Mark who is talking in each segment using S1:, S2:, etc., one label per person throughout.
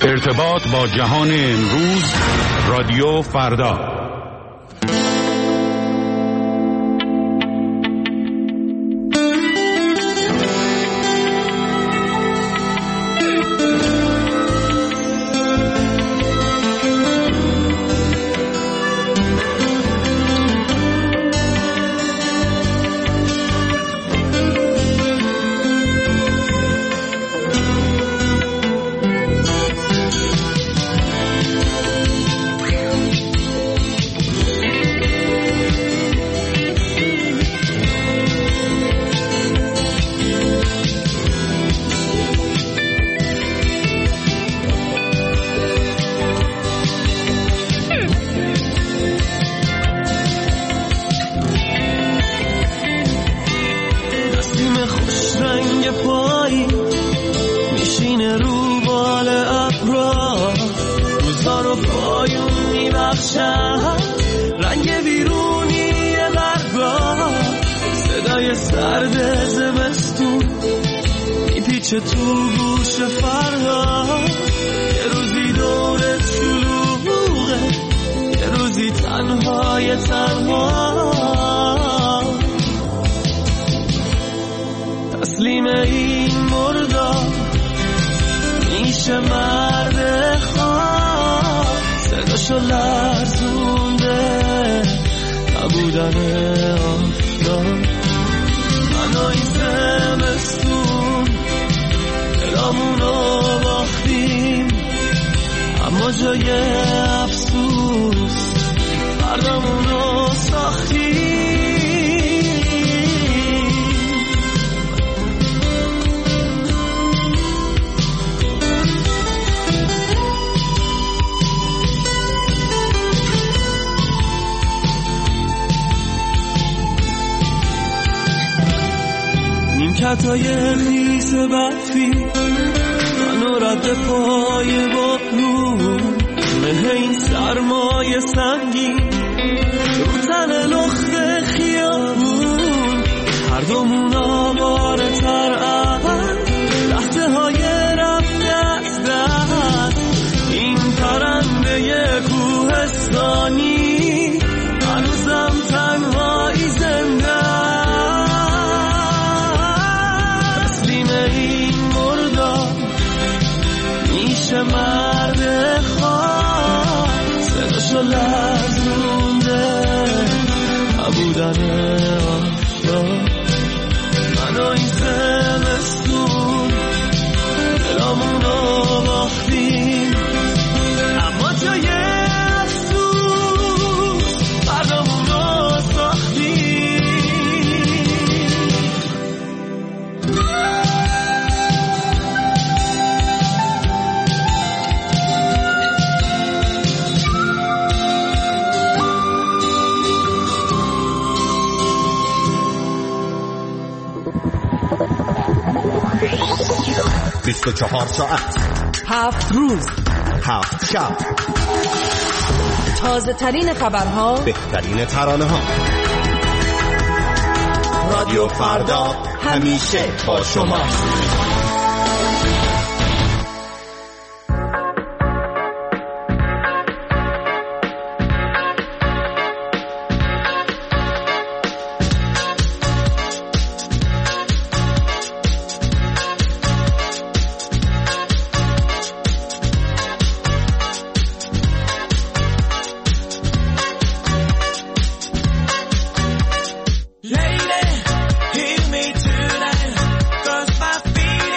S1: ارتباط با جهان امروز، رادیو فردا.
S2: چه تو گوش فرهاد یه روزی دورت شلوغه، یه روزی تنهای تسلیم این مردار میشه مرد خواه، صداشو لرزونده نبودن آفتاب. منو این زمستون دلامونو باختیم، اما جای افسوس فردامونو ساختیم. نیمکتای خیس برفی منو رد پای بارون، مه این سرمای سنگین رو تن لخت خیابون، هر دومون آواره تر از لحظه های رفته از دست. این پرنده کوهستانی هنوزم تنهایی زنده، تسلیم این مردار میشه مرد خواه، صداشو لرزونده نبودن آفتاب. منو این زمستون دلامونو باختیم، اما جای افسوس فردامونو ساختیم.
S3: 24 ساعت
S4: 7 روز
S3: 7 شب،
S4: تازه ترین خبرها،
S3: بهترین ترانه ها. رادیو فردا همیشه با شماست.
S2: Lady, hear me tonight, 'cause my feet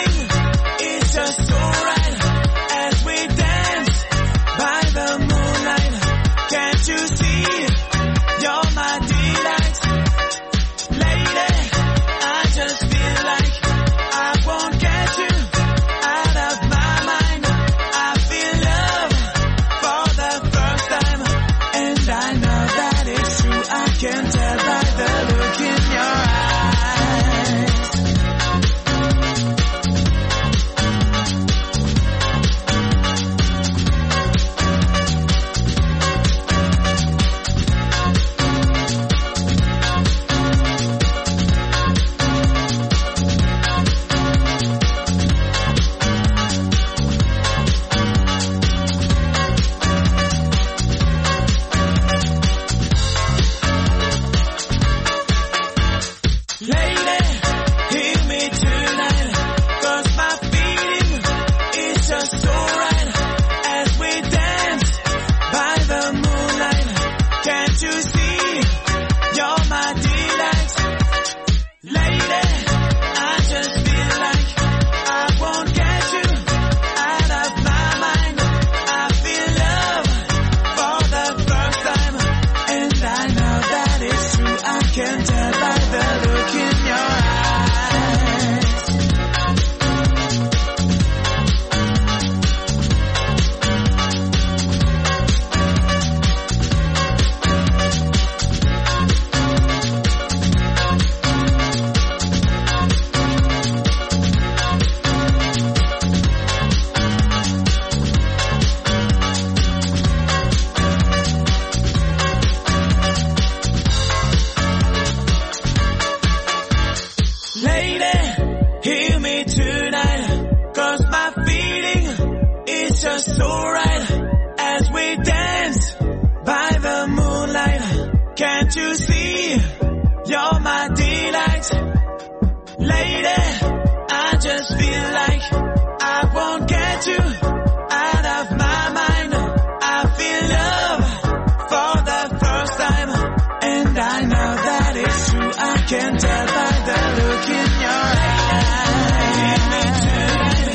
S2: so right as we dance by the moonlight. Can't you see you're my delight? Lady, I just feel like I won't get you out of my mind. I feel love for the first time, and I know that it's true. I can tell by the look in your eyes. Give me tonight,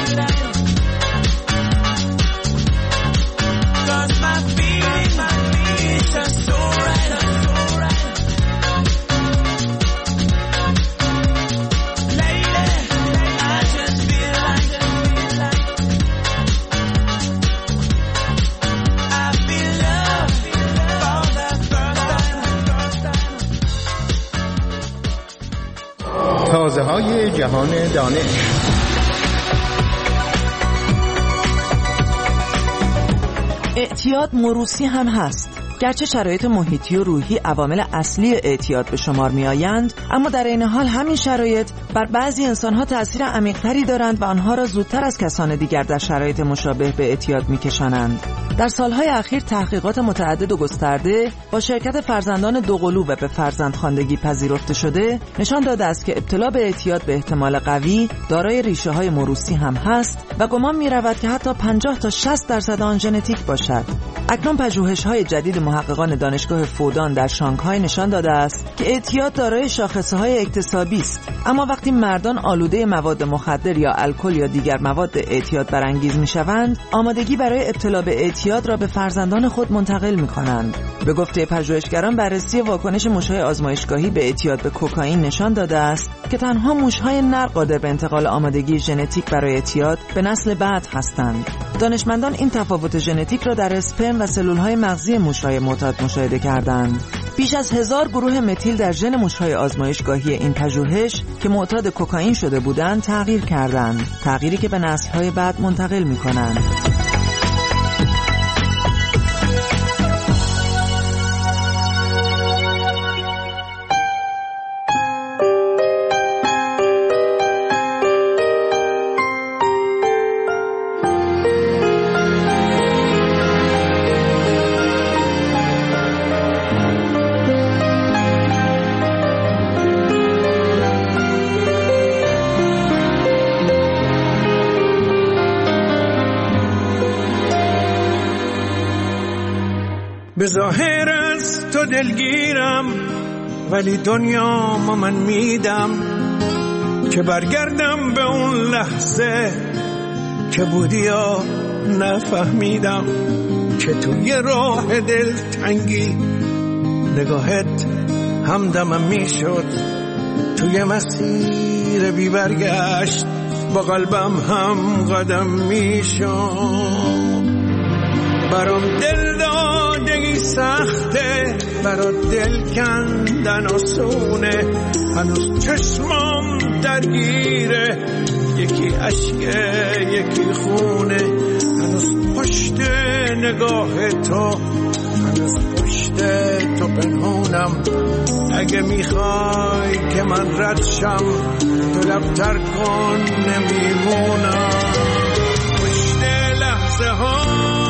S2: 'cause my feeling is just so right, so right. Lady, I just feel like I feel love for the first time.
S3: تازه‌های جهان دانش.
S4: اعتیاد موروثی هم هست. گرچه شرایط محیطی و روحی عوامل اصلی اعتیاد به شمار می آیند، اما در این حال همین شرایط بر بعضی انسان‌ها تأثیر عمیق‌تری دارند و آنها را زودتر از کسان دیگر در شرایط مشابه به اعتیاد می‌کشانند. در سالهای اخیر تحقیقات متعدد و گسترده با شرکت فرزندان دوقلو و به فرزندخواندگی پذیرفته شده نشان داده است که ابتلا به اعتیاد به احتمال قوی دارای ریشه‌های موروثی هم هست و گمان می‌رود که حتی 50 تا 60% آن ژنتیک باشد. اکنون پژوهش‌های جدید محققان دانشگاه فودان در شانگهای نشان داده است که اعتیاد دارای شاخصه‌های اکتسابی است، اما وقتی مردان آلوده مواد مخدر یا الکل یا دیگر مواد اعتیاد برانگیز می‌شوند، آمادگی برای ابتلا به اعتیاد را به فرزندان خود منتقل می‌کنند. به گفته پژوهشگران، بررسی واکنش موش‌های آزمایشگاهی به اعتیاد به کوکائین نشان داده است که تنها موش‌های نر قادر به انتقال آمادگی ژنتیک برای اعتیاد به نسل بعد هستند. دانشمندان این تفاوت ژنتیک را در اسپرم و سلول‌های مغزی موش‌های معتاد مشاهده کردند. بیش از 1000 گروه متیل در ژن موش‌های آزمایشگاهی این پژوهش که معتاد کوکائین شده بودند تغییر کردند، تغییری که به نسل‌های بعد منتقل می‌کنند.
S2: به ظاهر از تو دلگیرم، ولی دنیا ما من میدم که برگردم به اون لحظه که بودی یا نفهمیدم که توی راه دلتنگی نگاهت همدمم میشد، توی مسیر بی برگشت با قلبم هم قدم میشد. برام دل دادگی سخته، برات دل کندن آسونه، هنوز چشمام درگیره، یکی عشقه یکی خونه، هنوز پشت نگاه تو، هنوز پشت تو پنهونم. اگه میخوای که من رد شم تو لبتر کن، نمیمونم. پشت لحظه ها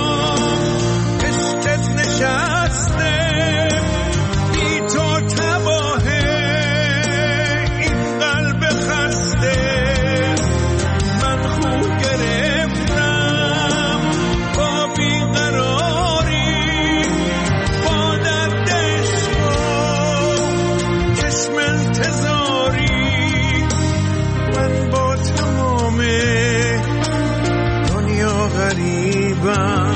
S2: نشسته، بی تو تباهه این قلب خسته، من خو گرفتم با بیقراری، با درد عشق و چشم انتظاری، من با تمام دنیا غریبم.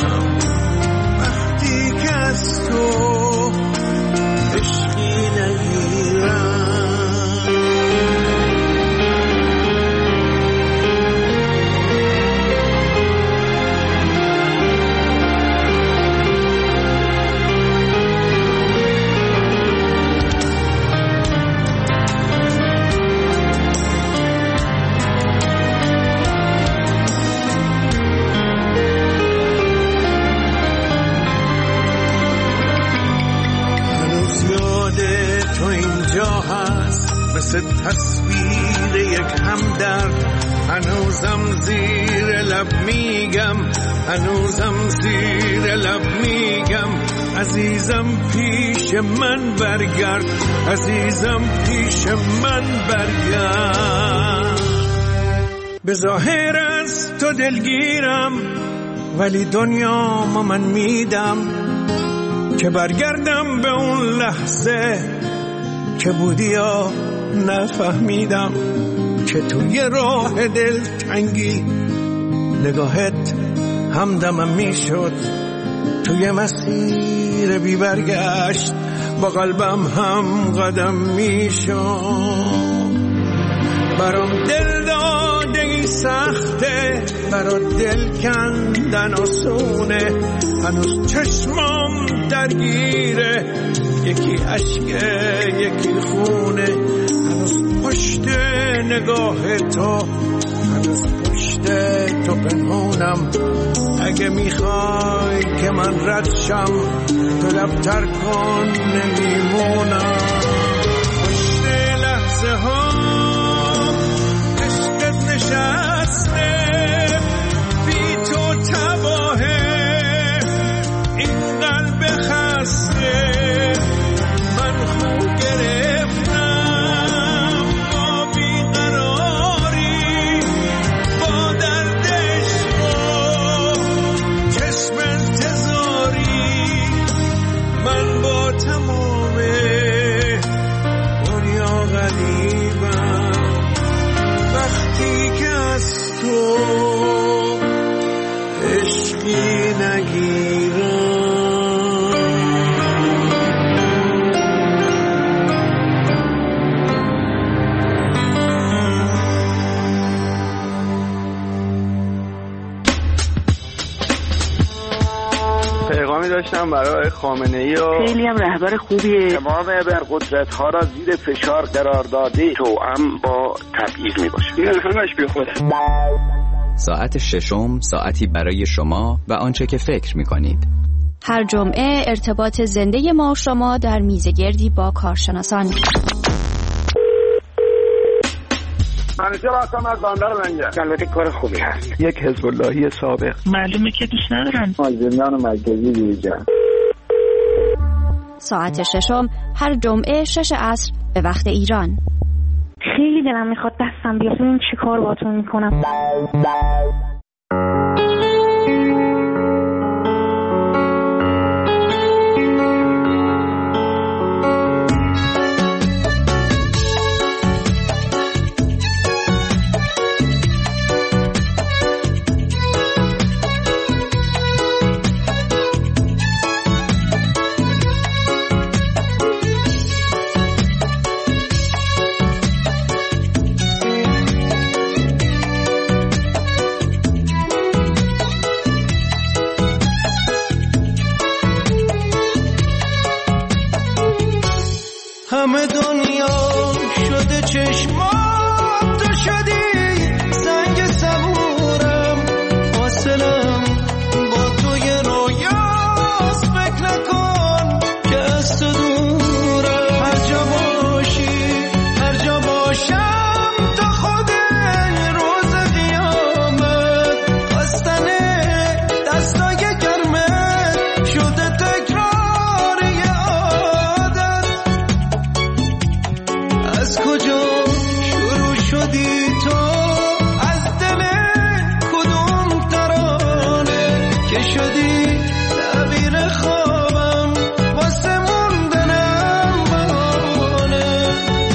S2: تو عشقی نگیرم. مثل تصویر یک همدرد، هنوزم زیر لب
S5: لب میگم، هنوزم زیر لب میگم عزیزم پیش من برگرد، عزیزم پیش من برگرد. به ظاهر از تو دلگیرم ولی دنیا ما من میدم که برگردم به اون لحظه که بودی یا نفهمیدم که توی راه دلتنگی نگاهت همدمم میشد، توی مسیر بی برگشت با قلبم هم قدم میشد. برام دل دادگی سخته، برات دل کندن آسونه، هنوز چشمام درگیره، یکی عشقه یکی خونه، هنوز پشت نگاه تو، هنوز پشت تو پنهونم. اگه میخوای که من رد شم تو لبتر کن نمیمونم. پشت لحظه ها عشقت نشسته، بی تو تباهه این قلب خسته. من خون گرفتم با بیقراری، با دردش و چشم انتظاری. من با تمام دنیا غریبم وقتی که از تو عشقی نگیرم.
S6: پیغامی داشتم برای خامنه‌ای و
S7: خیلی هم رهبر خوبیه.
S6: تمام ابرقدرت‌ها را زیر فشار قرار داده، توأم با تبعیض میباشه. این همش بی خوده.
S8: ساعت ششم، ساعتی برای شما و آنچه که فکر می‌کنید.
S9: هر جمعه ارتباط زنده ما و شما در میزگردی با کارشناسان.
S6: منیجر هستم از بندر منجر. البته کار خوبی هست.
S10: یک حزب اللهی سابق.
S7: معلومه که دوست ندارن.
S10: زندان مرکزی دیجا.
S9: ساعت ششم هر جمعه 6 عصر به وقت ایران.
S7: خیلی دلم میخواد دستم بیاد ببینم چی کار باهاتون میکنم.
S5: همه دنیا شده چشمات، تو شدی سنگ صبورم، فاصلم با توی رویاست. فکر نکن که از تو دورم، هر جا باشی هر جا باشم تا خود روز قیامت. خواستن دستای گرمت شده تکرار یه عادت. از کجا شروع شدی تو، از دل کدوم ترانه که شدی تعبیر خوابم واسه موندنم بهانه.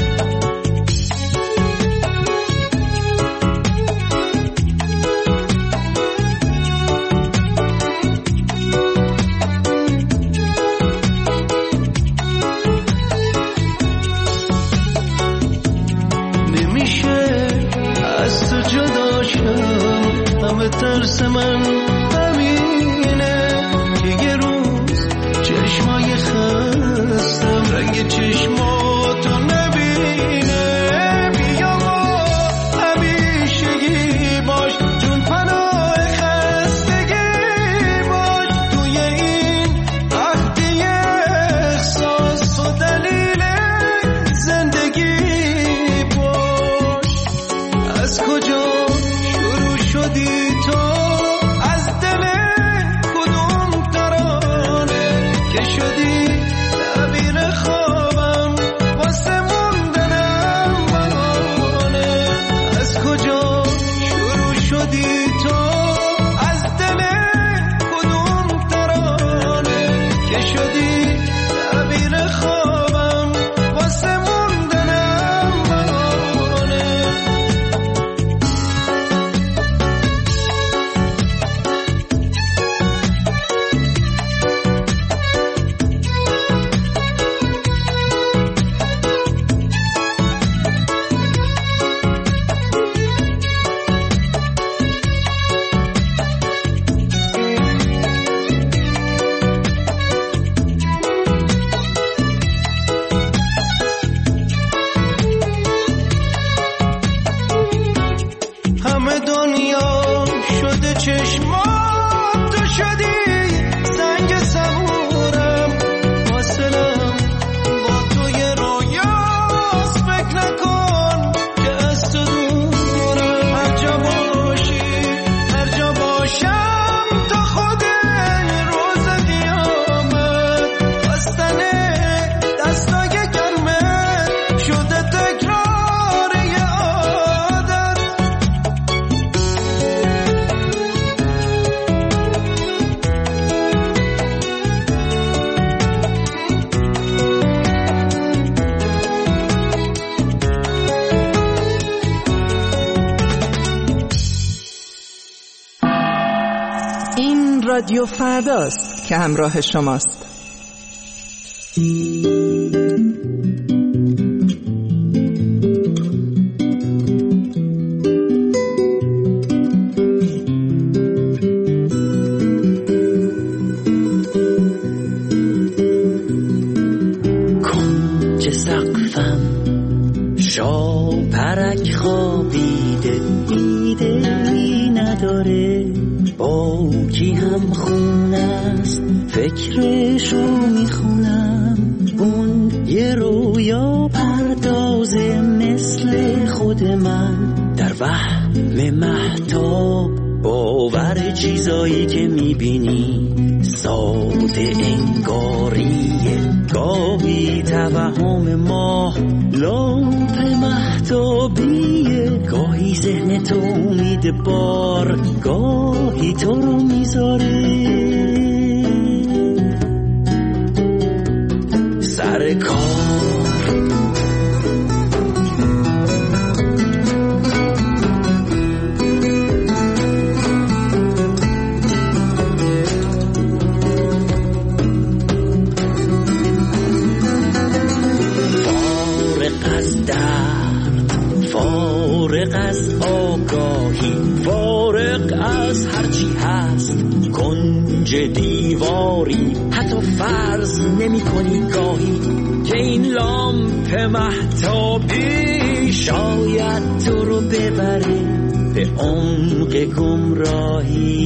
S5: نمیشه از تو جدا شم، همه ترس من همینه که یه روز چشمای خستم رنگ چشماتو نبینه. بیا با همیشگی باش، جون پناه خستگی باش، توی این وقتی احساس و دلیل زندگی باش. از کجا شروع شدی تو،
S4: این رادیو فرداست که همراه شماست.
S11: کنج سقفم شاپرک خوابیده، ایده‌ای نداره با کی هم خون است، فکرشو میخونم. اون یه رویا پردازه مثل خود من، در وهم مهتاب باور چیزایی که میبینی ساده انگاریه. گاهی توهم ماه لامپ مهتابیه، گاهی ذهن تو امید بار، گاهی تو رو میذاره سر کار. فارغ از آگاهی، فارغ از هرچی هست، کنج دیواری حتی فرض نمی کنی گاهی که این لامپ مهتابی شاید تو رو ببره به عمق گمراهی.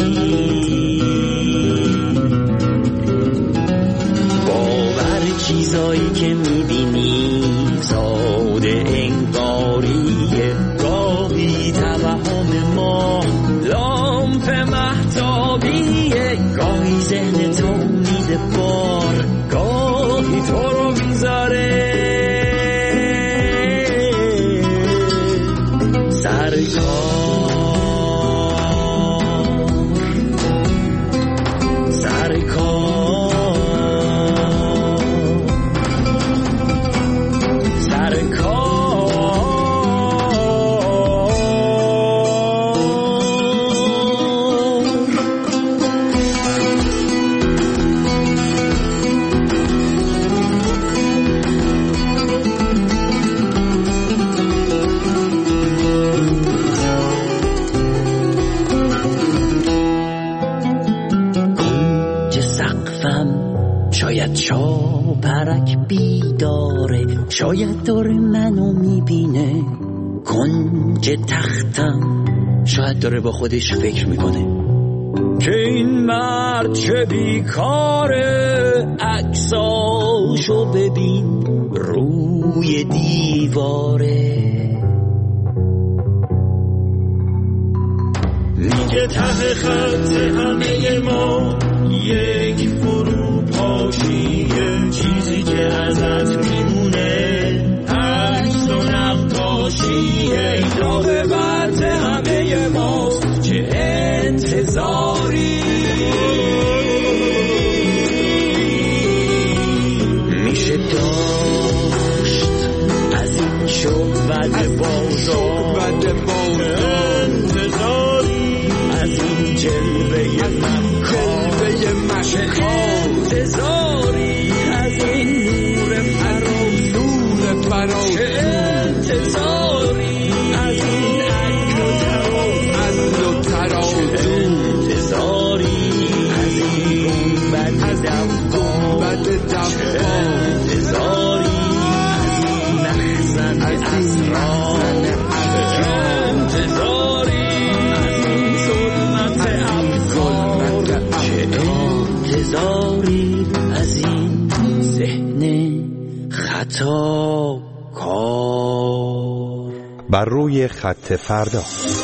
S11: باور چیزایی که میبینی ساده انگاریه، گاهی توهم ما لامپ مهتابیه، گاهی ذهن تو امید بار، گاهی تو رو میذاره سر شاپرک بیداره، شاید داره منو میبینه. کنج تختم شاید داره با خودش فکر میکنه که این مرد چه بیکاره، عکساشو ببین روی دیواره. میگه ته خط همه ما یک فروپاشیه، چیزی که ازت میمونه عکس و نقاشیه. عاقبت همه ماست چه انتظاری، میشه داشت از این شعبد بازار انتظاری، از این جلوه انتظاری، از این نور فراز چه انتظاری، از این عقل و تراز انتظاری، از این گنبد دفا انتظاری، از این مخزن اسرار انتظاری، از این ظلمت افکار چه انتظاری، از این ذهن خطا کار.
S12: بر روی خط فردا.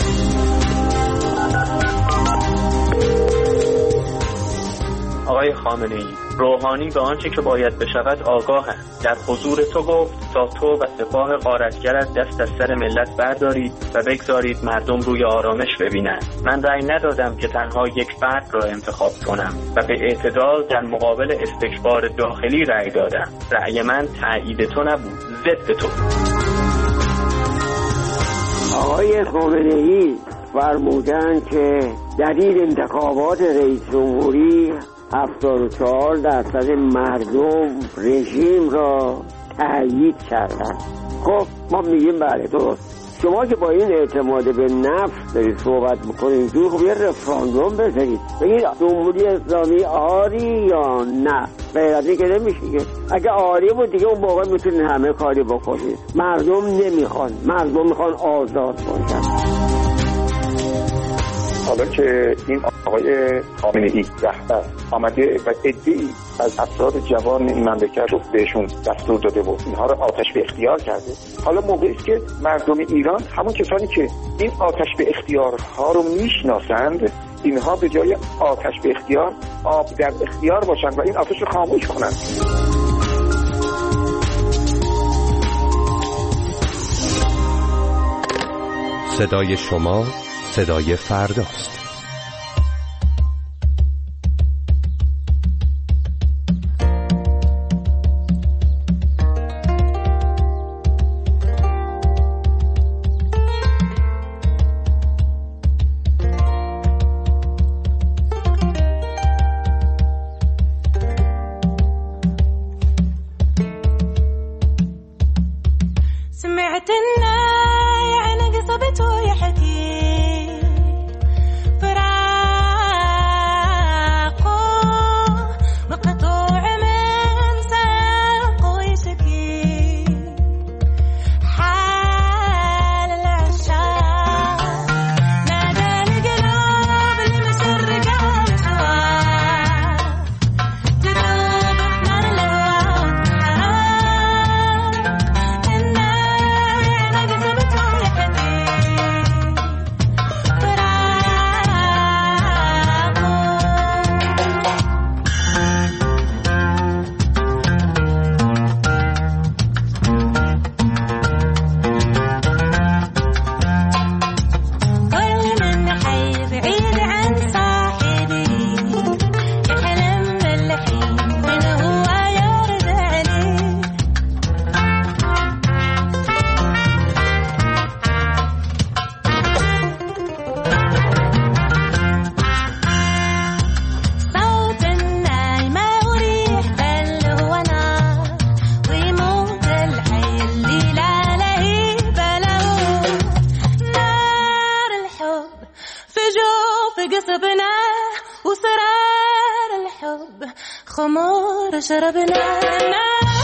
S13: آقای خامنه‌ای، روحانی به آنچه که باید بشود آگاه است. در حضور تو گفت تا تو و سپاه غارتگرت دست از سر ملت بردارید و بگذارید مردم روی آرامش ببینند. من رأی ندادم که تنها یک فرد را انتخاب کنم و به اعتدال در مقابل استکبار داخلی رأی دادم. رأی من تایید تو نبود، ضد تو.
S10: آقای خامنه‌ای، فرمودن که دلیل انتخابات رئیس جمهوری 74% مردم رژیم را تأیید کردن. خب ما میگیم بله درست. شما که با این اعتماد به نفس دارید صحبت میکنید دور خب یه رفراندوم بذارید بگید جمهوری اسلامی آری یا نه. غیر از این که نمیشه. اگه آری بود دیگه اون موقع میتونید همه کاری بکنید. مردم نمیخوان، مردم میخوان آزاد باشن.
S14: حالا که این آقای خامنه‌ای رهبر آمده و عده‌ای از افراد جوان این مملکت رو بهشون دستور داده و اینها رو آتش به اختیار کرده، حالا موقعی است که مردم ایران همون کسانی که این آتش به اختیارها رو میشناسند اینها به جای آتش به اختیار آب در اختیار باشند و این آتش رو خاموش کنند.
S12: صدای شما صدای فرداست.
S15: سمعت الناي عن قصبته يحكي خمار شربنا